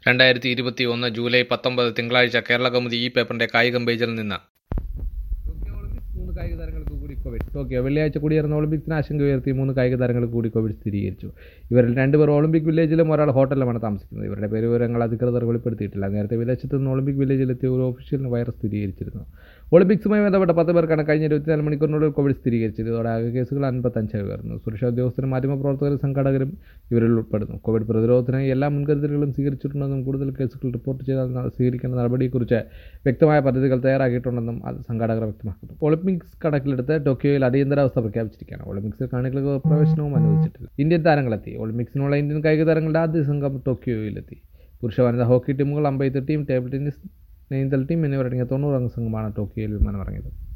2021 July 19 തിങ്കളാഴ്ച കേരള കൗമുദി ഈ പേപ്പറിന്റെ കായികം പേജിൽ നിന്ന്. ടോക്കിയോ ഒളിമ്പിക്സ് 3 കായിക താരങ്ങൾക്ക് കൂടി കോവിഡ്. ടോക്കിയോ വെള്ളിയാഴ്ച കൂടിയിരുന്ന ഒളിമ്പിക്സിന് ആശങ്ക ഉയർത്തി 3 കായിക താരങ്ങൾക്ക് കൂടി കോവിഡ് സ്ഥിരീകരിച്ചു. ഇവരിൽ 2 പേർ ഒളിമ്പിക് വില്ലേജിലും ഒരാൾ ഹോട്ടലിലുമാണ് താമസിക്കുന്നത്. ഇവരുടെ പേര് വിവരങ്ങൾ അധികൃതർ വെളിപ്പെടുത്തിയിട്ടില്ല. നേരത്തെ വിദേശത്ത് നിന്ന് ഒളിമ്പിക് വില്ലേജിലെത്തിയ ഒരു ഓഫീഷ്യലിന് വൈറസ് സ്ഥിരീകരിച്ചിരുന്നു. ഒളിമ്പിക്സുമായി ബന്ധപ്പെട്ട 10 പേർക്കാണ് കഴിഞ്ഞ 24 മണിക്കൂറിനുള്ളിൽ കോവിഡ് സ്ഥിരീകരിച്ചത്. ഇതോടെ ആകെ കേസുകൾ 55 ഉയർന്നു. സുരക്ഷാ ഉദ്യോഗസ്ഥരും മാധ്യമപ്രവർത്തകരും സംഘാടകരും ഇവരിൽ ഉൾപ്പെടുന്നു. കോവിഡ് പ്രതിരോധത്തിനായി എല്ലാ മുൻകരുതലുകളും സ്വീകരിച്ചിട്ടുണ്ടെന്നും കൂടുതൽ കേസുകൾ റിപ്പോർട്ട് ചെയ്താൽ സ്വീകരിക്കേണ്ട നടപടിയെക്കുറിച്ച് വ്യക്തമായ പദ്ധതികൾ തയ്യാറാക്കിയിട്ടുണ്ടെന്നും സംഘാടകർ വ്യക്തമാക്കുന്നു. ഒളിമ്പിക്സ് കണക്കിലെടുത്ത് ടോക്കിയോയിൽ അടിയന്തരാവസ്ഥ പ്രഖ്യാപിച്ചിരിക്കുകയാണ്. ഒളിമ്പിക്സിൽ കാണികൾക്ക് പ്രവേശനവും അനുവദിച്ചിട്ടില്ല. ഇന്ത്യൻ താരങ്ങളെത്തി. ഒളിമ്പിക്സിനുള്ള ഇന്ത്യൻ കായിക താരങ്ങളുടെ ആദ്യ സംഘം ടോക്കിയോയിലെത്തി. പുരുഷ വനിതാ ഹോക്കി ടീമുകൾ, അമ്പെയ്ത്ത് ടീം, ടേബിൾ ടെന്നീസ്, നീന്തൽ ടീം എന്നിവരടങ്ങിയ 90 അംഗ സംഘമാണ് ടോക്കിയോയിൽ വിമാനമിറങ്ങിയത്.